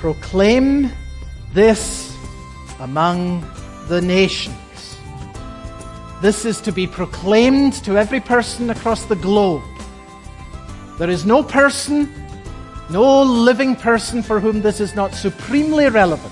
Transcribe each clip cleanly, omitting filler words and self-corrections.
proclaim this among the nations. This is to be proclaimed to every person across the globe. There is no person, no living person for whom this is not supremely relevant.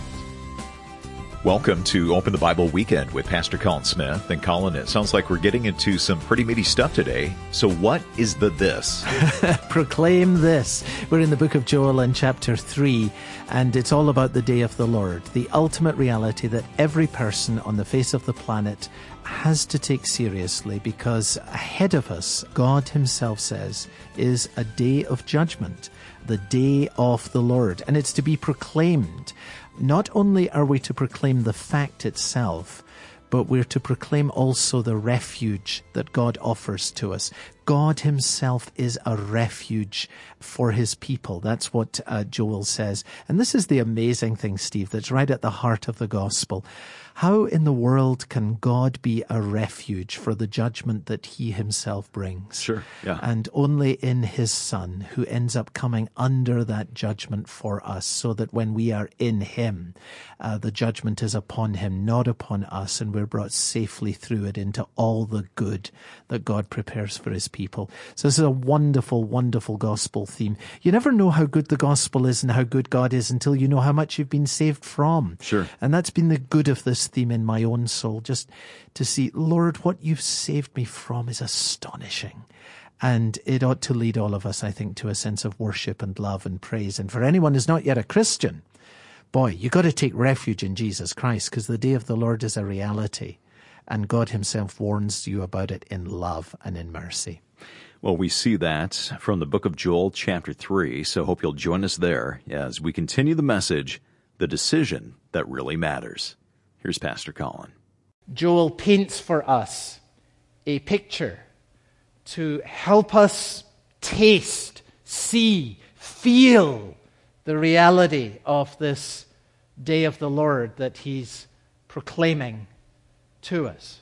Welcome to Open the Bible Weekend with Pastor Colin Smith. And Colin, it sounds like we're getting into some pretty meaty stuff today. So what is the this? Proclaim this. We're in the book of Joel in chapter 3, and it's all about the day of the Lord, the ultimate reality that every person on the face of the planet has to take seriously, because ahead of us, God himself says, is a day of judgment, the day of the Lord, and it's to be proclaimed. Not only are we to proclaim the fact itself, but we're to proclaim also the refuge that God offers to us. God himself is a refuge for his people. That's what Joel says. And this is the amazing thing, Steve, that's right at the heart of the gospel. How in the world can God be a refuge for the judgment that he himself brings? Sure, yeah. And only in his Son, who ends up coming under that judgment for us, so that when we are in him, the judgment is upon him, not upon us, and we're brought safely through it into all the good that God prepares for his people. So this is a wonderful, wonderful gospel theme. You never know how good the gospel is and how good God is until you know how much you've been saved from. Sure. And that's been the good of this theme in my own soul, just to see, Lord, what you've saved me from is astonishing. And it ought to lead all of us, I think, to a sense of worship and love and praise. And for anyone who's not yet a Christian, boy, you got to take refuge in Jesus Christ, because the day of the Lord is a reality. And God himself warns you about it in love and in mercy. Well, we see that from the book of Joel, chapter 3, so hope you'll join us there as we continue the message, The Decision That Really Matters. Here's Pastor Colin. Joel paints for us a picture to help us taste, see, feel the reality of this day of the Lord that he's proclaiming to us.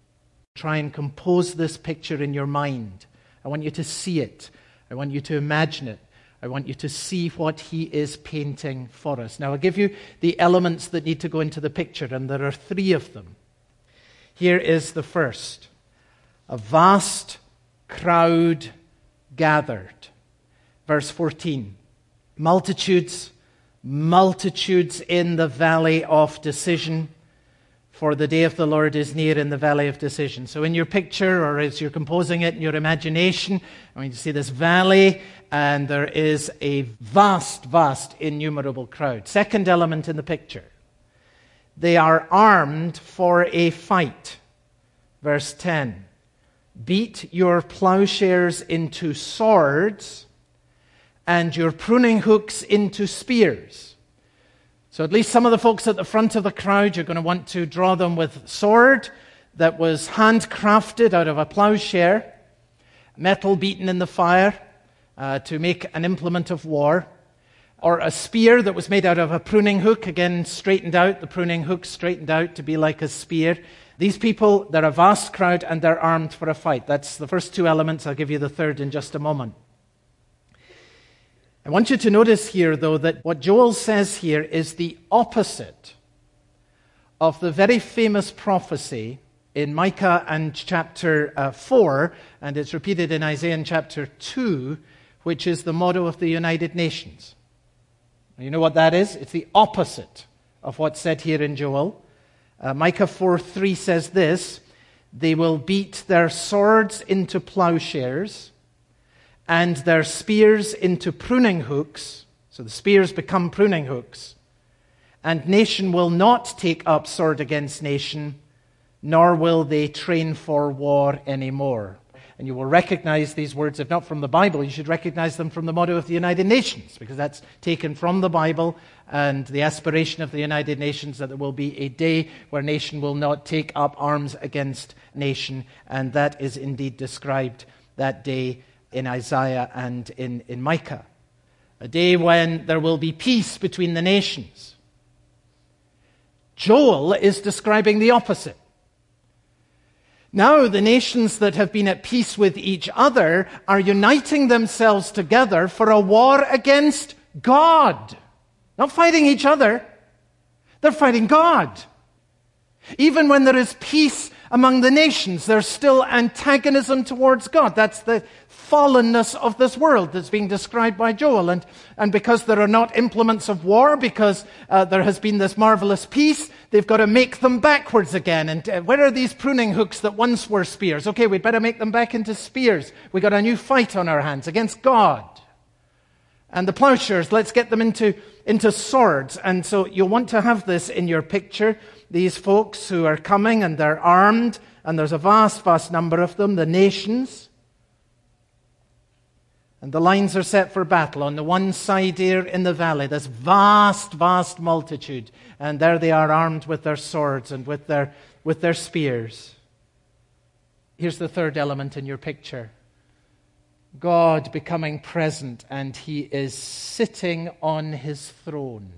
Try and compose this picture in your mind. I want you to see it. I want you to imagine it. I want you to see what he is painting for us. Now, I'll give you the elements that need to go into the picture, and there are 3 of them. Here is the first. A vast crowd gathered. Verse 14. Multitudes in the valley of decision, for the day of the Lord is near in the valley of decision. So in your picture, or as you're composing it in your imagination, I want you to see this valley, and there is a vast, innumerable crowd. Second element in the picture. They are armed for a fight. Verse 10. Beat your plowshares into swords, and your pruning hooks into spears. So at least some of the folks at the front of the crowd, you're going to want to draw them with sword that was handcrafted out of a plowshare, metal beaten in the fire to make an implement of war, or a spear that was made out of a pruning hook, again straightened out, the pruning hook straightened out to be like a spear. These people, they're a vast crowd and they're armed for a fight. That's the first 2 elements. I'll give you the third in just a moment. I want you to notice here, though, that what Joel says here is the opposite of the very famous prophecy in Micah and chapter 4, and it's repeated in Isaiah in chapter 2, which is the motto of the United Nations. You know what that is? It's the opposite of what's said here in Joel. Micah 4:3 says this: they will beat their swords into plowshares and their spears into pruning hooks. So the spears become pruning hooks. And nation will not take up sword against nation, nor will they train for war anymore. And you will recognize these words, if not from the Bible, you should recognize them from the motto of the United Nations, because that's taken from the Bible, and the aspiration of the United Nations that there will be a day where nation will not take up arms against nation, and that is indeed described, that day, in Isaiah and in Micah. A day when there will be peace between the nations. Joel is describing the opposite. Now the nations that have been at peace with each other are uniting themselves together for a war against God. Not fighting each other. They're fighting God. Even when there is peace among the nations, there's still antagonism towards God. That's the fallenness of this world that's being described by Joel. And because there are not implements of war, because there has been this marvelous peace, they've got to make them backwards again. And where are these pruning hooks that once were spears? Okay, we'd better make them back into spears. We've got a new fight on our hands against God. And the plowshares, let's get them into swords. And so you'll want to have this in your picture. These folks who are coming and they're armed, and there's a vast, vast number of them, the nations. And the lines are set for battle. On the one side here in the valley, this vast, vast multitude. And there they are armed with their swords and with their spears. Here's the third element in your picture. God becoming present, and he is sitting on his throne.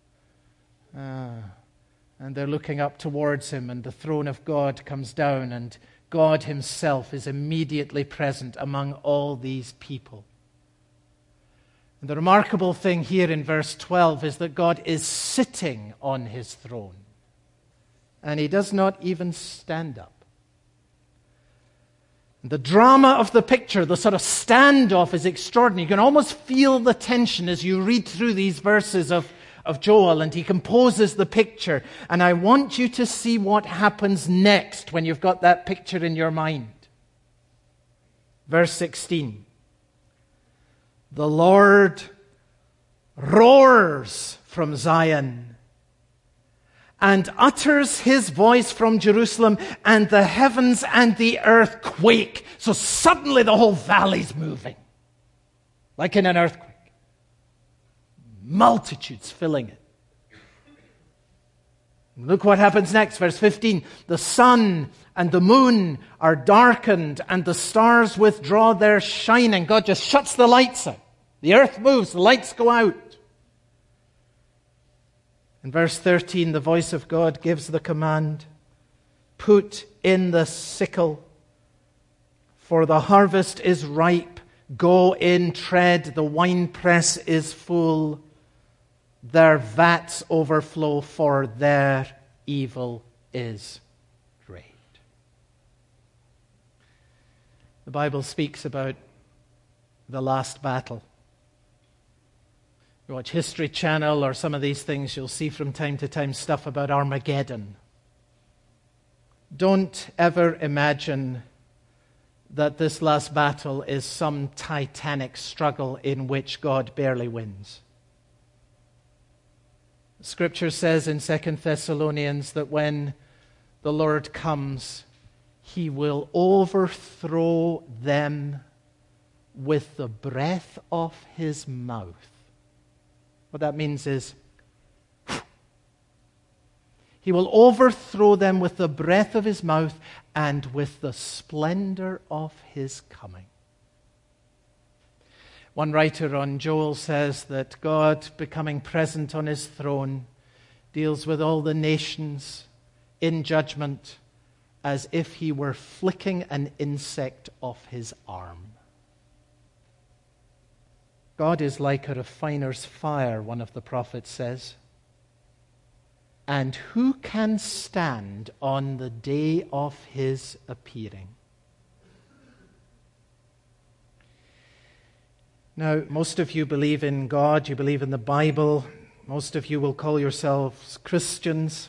And they're looking up towards him, and the throne of God comes down, and God himself is immediately present among all these people. And the remarkable thing here in verse 12 is that God is sitting on his throne, and he does not even stand up. The drama of the picture, the sort of standoff, is extraordinary. You can almost feel the tension as you read through these verses of Joel, and he composes the picture. And I want you to see what happens next when you've got that picture in your mind. Verse 16. The Lord roars from Zion and utters his voice from Jerusalem, and the heavens and the earth quake. So suddenly the whole valley's moving, like in an earthquake. Multitudes filling it. Look what happens next, verse 15. The sun and the moon are darkened, and the stars withdraw their shining. God just shuts the lights out. The earth moves, the lights go out. In verse 13, the voice of God gives the command, put in the sickle, for the harvest is ripe. Go in, tread, the winepress is full. Their vats overflow, for their evil is great. The Bible speaks about the last battle. You watch History Channel or some of these things, you'll see from time to time stuff about Armageddon. Don't ever imagine that this last battle is some titanic struggle in which God barely wins. Scripture says in 2 Thessalonians that when the Lord comes, he will overthrow them with the breath of his mouth. What that means is, he will overthrow them with the breath of his mouth and with the splendor of his coming. One writer on Joel says that God, becoming present on his throne, deals with all the nations in judgment as if he were flicking an insect off his arm. God is like a refiner's fire, one of the prophets says. And who can stand on the day of his appearing? Now, most of you believe in God, you believe in the Bible. Most of you will call yourselves Christians.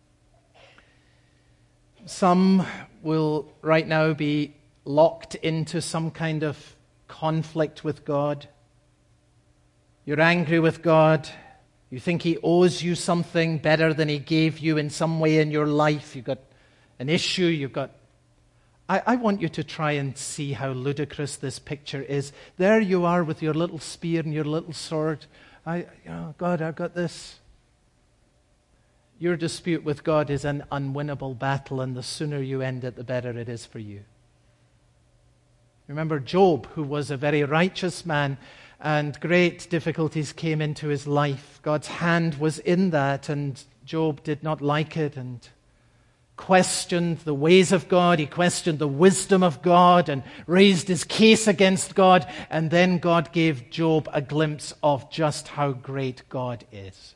Some will right now be locked into some kind of conflict with God. You're angry with God. You think he owes you something better than he gave you in some way in your life. You've got an issue. I want you to try and see how ludicrous this picture is. There you are with your little spear and your little sword. God, I've got this. Your dispute with God is an unwinnable battle, and the sooner you end it, the better it is for you. Remember Job, who was a very righteous man, and great difficulties came into his life. God's hand was in that, and Job did not like it, and questioned the ways of God. He questioned the wisdom of God and raised his case against God. And then God gave Job a glimpse of just how great God is.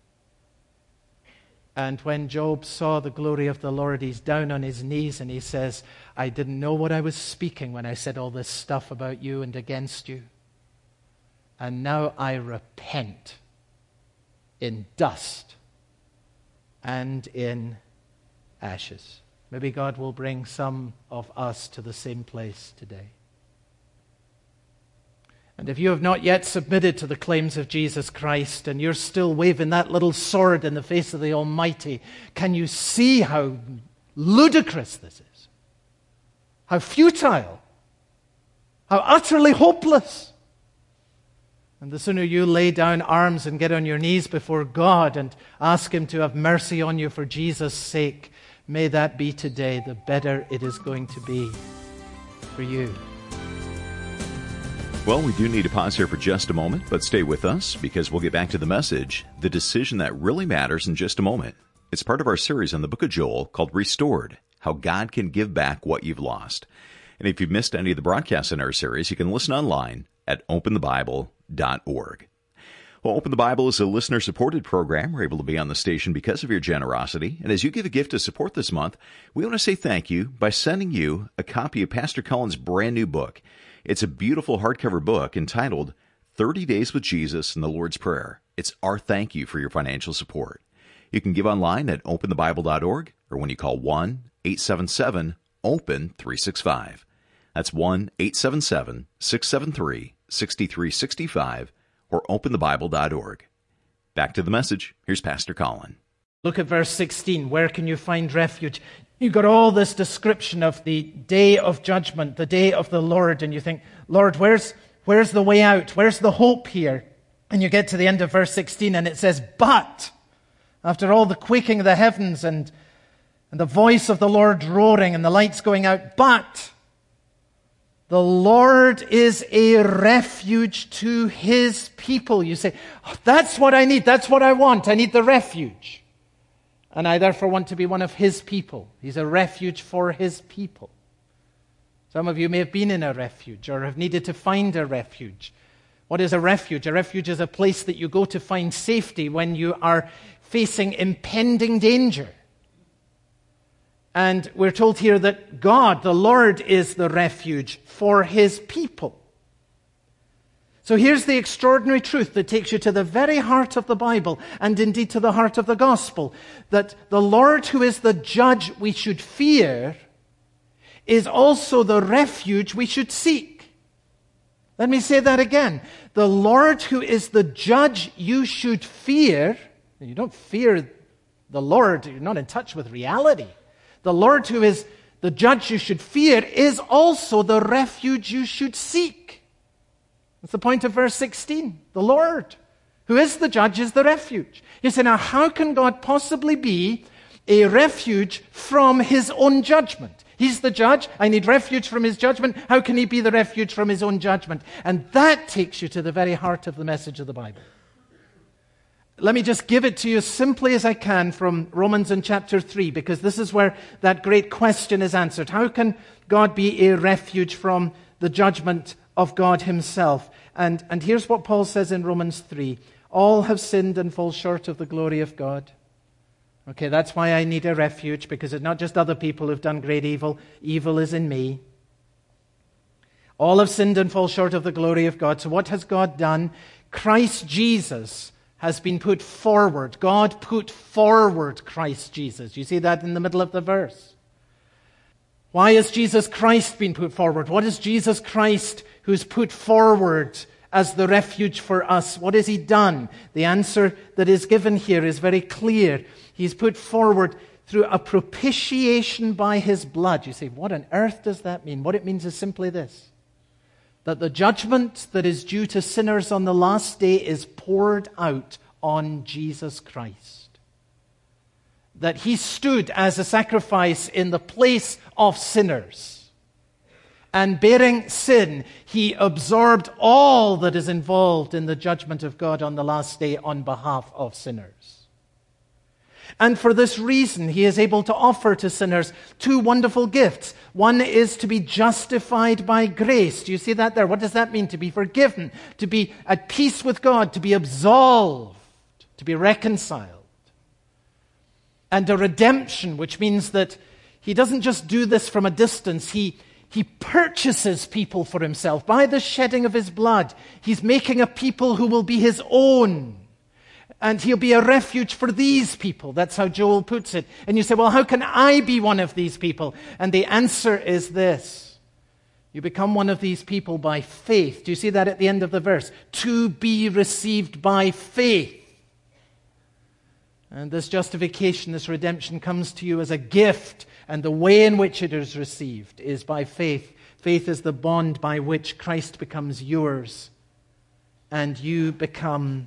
And when Job saw the glory of the Lord, he's down on his knees and he says, I didn't know what I was speaking when I said all this stuff about you and against you. And now I repent in dust and in ashes. Maybe God will bring some of us to the same place today. And if you have not yet submitted to the claims of Jesus Christ and you're still waving that little sword in the face of the Almighty, can you see how ludicrous this is? How futile? How utterly hopeless? And the sooner you lay down arms and get on your knees before God and ask Him to have mercy on you for Jesus' sake, may that be today, the better it is going to be for you. Well, we do need to pause here for just a moment, but stay with us because we'll get back to the message, The Decision That Really Matters, in just a moment. It's part of our series on the book of Joel called Restored, How God Can Give Back What You've Lost. And if you've missed any of the broadcasts in our series, you can listen online at openthebible.org. Well, Open the Bible is a listener-supported program. We're able to be on the station because of your generosity. And as you give a gift to support this month, we want to say thank you by sending you a copy of Pastor Cullen's brand new book. It's a beautiful hardcover book entitled 30 Days with Jesus and the Lord's Prayer. It's our thank you for your financial support. You can give online at openthebible.org or when you call 1-877-OPEN-365. That's 1-877-673-6365 or openthebible.org. Back to the message. Here's Pastor Colin. Look at verse 16. Where can you find refuge? You've got all this description of the day of judgment, the day of the Lord, and you think, Lord, where's the way out? Where's the hope here? And you get to the end of verse 16 and it says, but, after all the quaking of the heavens and the voice of the Lord roaring and the lights going out, but the Lord is a refuge to His people. You say, oh, that's what I need. That's what I want. I need the refuge. And I therefore want to be one of His people. He's a refuge for His people. Some of you may have been in a refuge or have needed to find a refuge. What is a refuge? A refuge is a place that you go to find safety when you are facing impending danger. And we're told here that God, the Lord, is the refuge for His people. So here's the extraordinary truth that takes you to the very heart of the Bible and indeed to the heart of the gospel, that the Lord who is the judge we should fear is also the refuge we should seek. Let me say that again. The Lord who is the judge you should fear, and you don't fear the Lord, you're not in touch with reality. The Lord who is the judge you should fear is also the refuge you should seek. That's the point of verse 16. The Lord, who is the judge, is the refuge. You say, now how can God possibly be a refuge from His own judgment? He's the judge. I need refuge from His judgment. How can He be the refuge from His own judgment? And that takes you to the very heart of the message of the Bible. Let me just give it to you as simply as I can from Romans in chapter 3, because this is where that great question is answered. How can God be a refuge from the judgment of God Himself? And here's what Paul says in Romans 3. All have sinned and fall short of the glory of God. Okay, that's why I need a refuge, because it's not just other people who've done great evil. Evil is in me. All have sinned and fall short of the glory of God. So what has God done? Christ Jesus has been put forward. God put forward Christ Jesus. You see that in the middle of the verse. Why has Jesus Christ been put forward? What is Jesus Christ who's put forward as the refuge for us? What has He done? The answer that is given here is very clear. He's put forward through a propitiation by His blood. You say, what on earth does that mean? What it means is simply this: that the judgment that is due to sinners on the last day is poured out on Jesus Christ. That He stood as a sacrifice in the place of sinners. And bearing sin, He absorbed all that is involved in the judgment of God on the last day on behalf of sinners. And for this reason, he is able to offer to sinners two wonderful gifts. One is to be justified by grace. Do you see that there? What does that mean? To be forgiven, to be at peace with God, to be absolved, to be reconciled. And a redemption, which means that he doesn't just do this from a distance. He purchases people for himself by the shedding of his blood. He's making a people who will be his own. And he'll be a refuge for these people. That's how Joel puts it. And you say, well, how can I be one of these people? And the answer is this. You become one of these people by faith. Do you see that at the end of the verse? To be received by faith. And this justification, this redemption comes to you as a gift. And the way in which it is received is by faith. Faith is the bond by which Christ becomes yours. And you become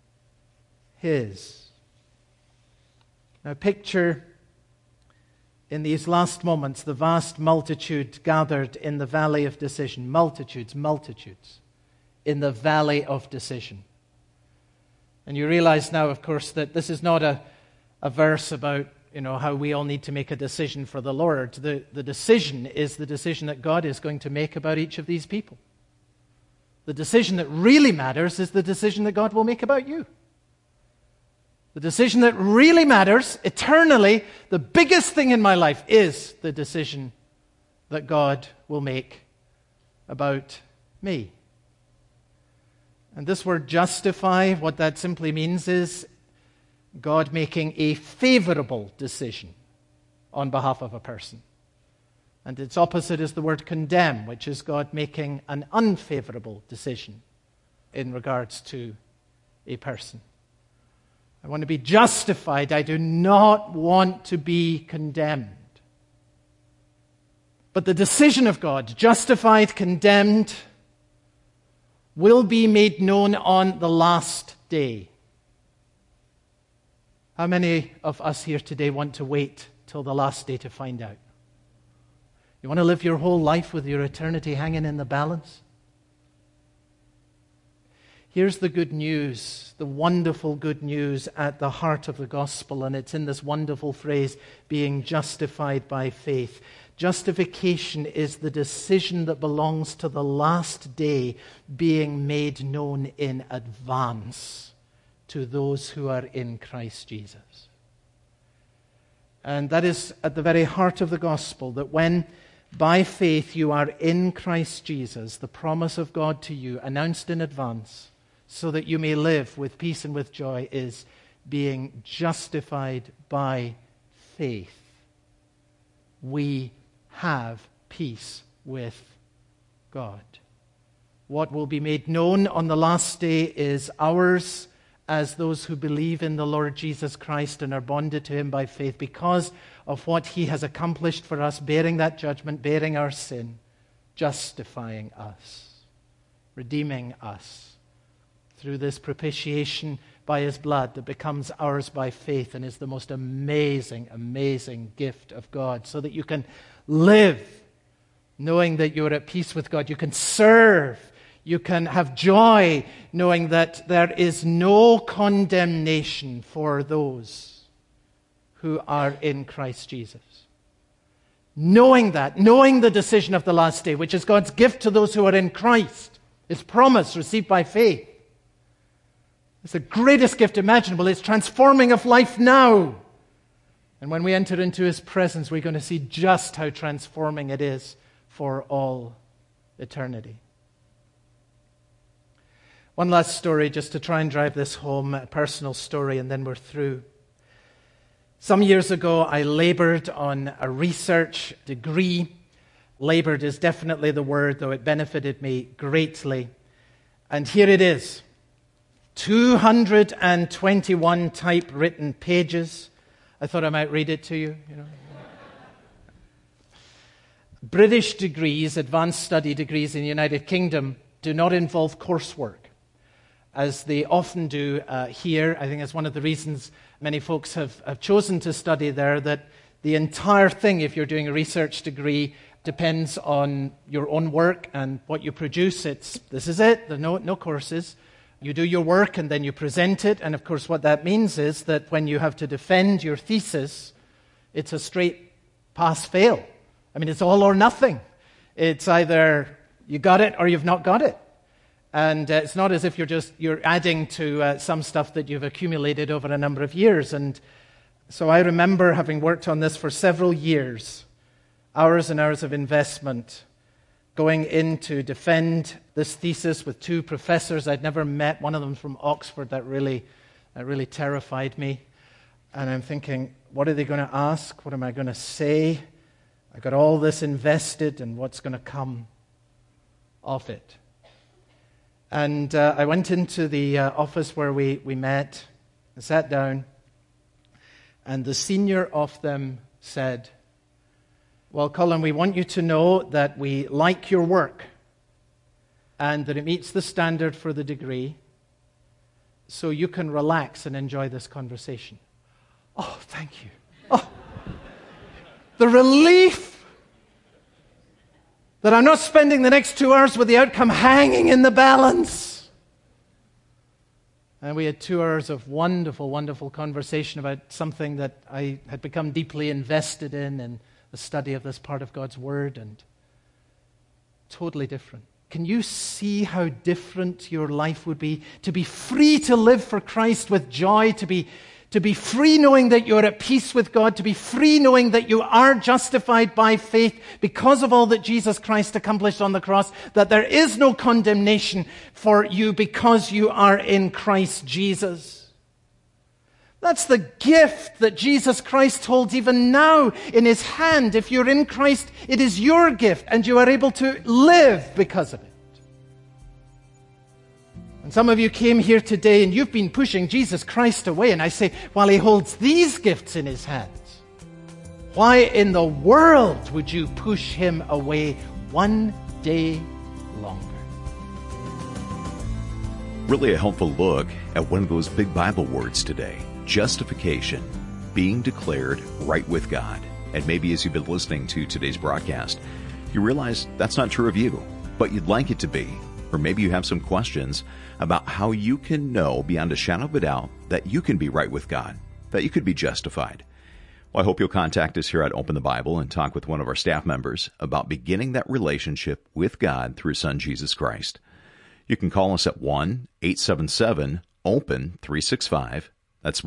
his. Now picture in these last moments the vast multitude gathered in the valley of decision. Multitudes in the valley of decision. And you realize now, of course, that this is not a verse about how we all need to make a decision for the Lord. The decision is the decision that God is going to make about each of these people. The decision that really matters is the decision that God will make about you. The decision that really matters eternally, the biggest thing in my life, is the decision that God will make about me. And this word justify, what that simply means is God making a favorable decision on behalf of a person. And its opposite is the word condemn, which is God making an unfavorable decision in regards to a person. I want to be justified. I do not want to be condemned. But the decision of God, justified, condemned, will be made known on the last day. How many of us here today want to wait till the last day to find out? You want to live your whole life with your eternity hanging in the balance? Here's the good news, the wonderful good news at the heart of the gospel, and it's in this wonderful phrase, being justified by faith. Justification is the decision that belongs to the last day being made known in advance to those who are in Christ Jesus. And that is at the very heart of the gospel, that when by faith you are in Christ Jesus, the promise of God to you, announced in advance, so that you may live with peace and with joy, is being justified by faith. We have peace with God. What will be made known on the last day is ours as those who believe in the Lord Jesus Christ and are bonded to him by faith because of what he has accomplished for us, bearing that judgment, bearing our sin, justifying us, redeeming us through this propitiation by his blood that becomes ours by faith and is the most amazing, amazing gift of God, so that you can live knowing that you're at peace with God. You can serve. You can have joy knowing that there is no condemnation for those who are in Christ Jesus. Knowing that, knowing the decision of the last day, which is God's gift to those who are in Christ, his promise received by faith. It's the greatest gift imaginable. It's transforming of life now. And when we enter into his presence, we're going to see just how transforming it is for all eternity. One last story just to try and drive this home, a personal story, and then we're through. Some years ago, I labored on a research degree. Labored is definitely the word, though it benefited me greatly. And here it is. 221 typewritten pages. I thought I might read it to you. British degrees, advanced study degrees in the United Kingdom, do not involve coursework, as they often do here. I think that's one of the reasons many folks have chosen to study there, that the entire thing, if you're doing a research degree, depends on your own work and what you produce. This is it, no courses. You do your work and then you present it. And of course, what that means is that when you have to defend your thesis, it's a straight pass-fail. I mean, it's all or nothing. It's either you got it or you've not got it. And it's not as if you're adding to some stuff that you've accumulated over a number of years. And so I remember having worked on this for several years, hours and hours of investment, going in to defend this thesis with two professors I'd never met, one of them from Oxford. That really terrified me. And I'm thinking, what are they going to ask? What am I going to say? I got all this invested, and what's going to come of it? And I went into the office where we met and sat down, and the senior of them said, well, Colin, we want you to know that we like your work and that it meets the standard for the degree, so you can relax and enjoy this conversation. Oh, thank you. Oh, the relief that I'm not spending the next 2 hours with the outcome hanging in the balance. And we had 2 hours of wonderful, wonderful conversation about something that I had become deeply invested in the study of this part of God's Word, and totally different. Can you see how different your life would be? To be free to live for Christ with joy, to be free knowing that you're at peace with God, to be free knowing that you are justified by faith because of all that Jesus Christ accomplished on the cross, that there is no condemnation for you because you are in Christ Jesus. That's the gift that Jesus Christ holds even now in his hand. If you're in Christ, it is your gift, and you are able to live because of it. And some of you came here today and you've been pushing Jesus Christ away, and I say, while he holds these gifts in his hands, why in the world would you push him away one day longer? Really a helpful look at one of those big Bible words today. Justification, being declared right with God. And maybe as you've been listening to today's broadcast, you realize that's not true of you, but you'd like it to be. Or maybe you have some questions about how you can know beyond a shadow of a doubt that you can be right with God, that you could be justified. Well, I hope you'll contact us here at Open the Bible and talk with one of our staff members about beginning that relationship with God through His Son, Jesus Christ. You can call us at 1-877-OPEN-365. That's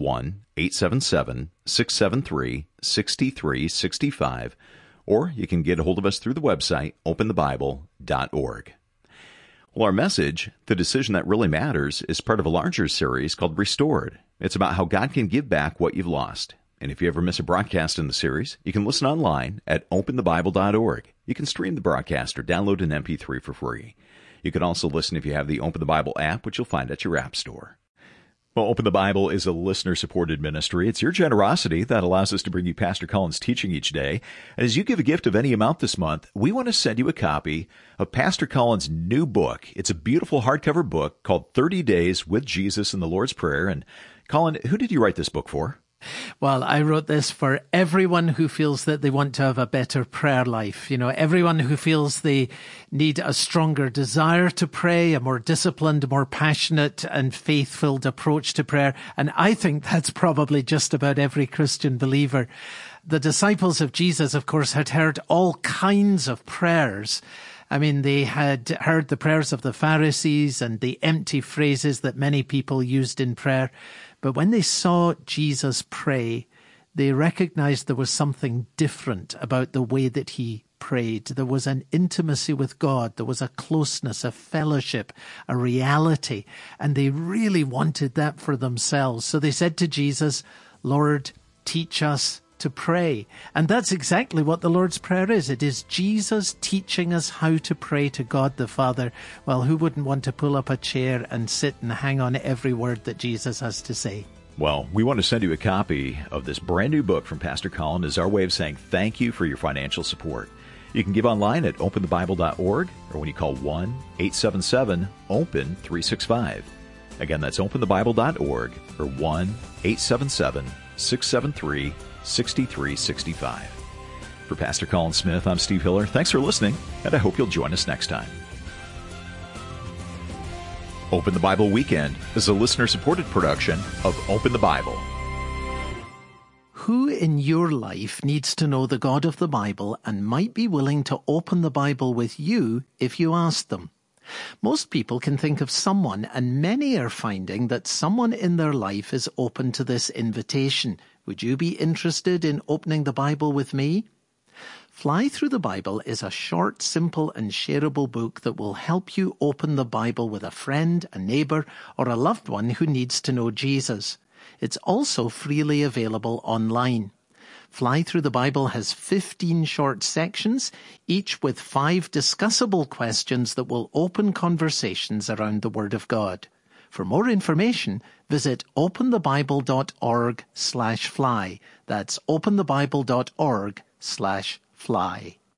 1-877-673-6365. Or you can get a hold of us through the website, openthebible.org. Well, our message, The Decision That Really Matters, is part of a larger series called Restored. It's about how God can give back what you've lost. And if you ever miss a broadcast in the series, you can listen online at openthebible.org. You can stream the broadcast or download an MP3 for free. You can also listen if you have the Open the Bible app, which you'll find at your app store. Well, Open the Bible is a listener-supported ministry. It's your generosity that allows us to bring you Pastor Colin's teaching each day. And as you give a gift of any amount this month, we want to send you a copy of Pastor Colin's new book. It's a beautiful hardcover book called 30 Days with Jesus and the Lord's Prayer. And Colin, who did you write this book for? Well, I wrote this for everyone who feels that they want to have a better prayer life. You know, everyone who feels they need a stronger desire to pray, a more disciplined, more passionate and faith-filled approach to prayer. And I think that's probably just about every Christian believer. The disciples of Jesus, of course, had heard all kinds of prayers. I mean, they had heard the prayers of the Pharisees and the empty phrases that many people used in prayer. But when they saw Jesus pray, they recognized there was something different about the way that he prayed. There was an intimacy with God. There was a closeness, a fellowship, a reality. And they really wanted that for themselves. So they said to Jesus, Lord, teach us to pray. And that's exactly what the Lord's Prayer is. It is Jesus teaching us how to pray to God the Father. Well, who wouldn't want to pull up a chair and sit and hang on every word that Jesus has to say? Well, we want to send you a copy of this brand new book from Pastor Colin as our way of saying thank you for your financial support. You can give online at openthebible.org or when you call 1-877-OPEN-365. Again, that's openthebible.org or 1-877-673-6365. For Pastor Colin Smith, I'm Steve Hiller. Thanks for listening, and I hope you'll join us next time. Open the Bible Weekend is a listener-supported production of Open the Bible. Who in your life needs to know the God of the Bible and might be willing to open the Bible with you if you ask them? Most people can think of someone, and many are finding that someone in their life is open to this invitation. Would you be interested in opening the Bible with me? Fly Through the Bible is a short, simple and shareable book that will help you open the Bible with a friend, a neighbour or a loved one who needs to know Jesus. It's also freely available online. Fly Through the Bible has 15 short sections, each with 5 discussable questions that will open conversations around the Word of God. For more information, visit openthebible.org/fly. That's openthebible.org/fly.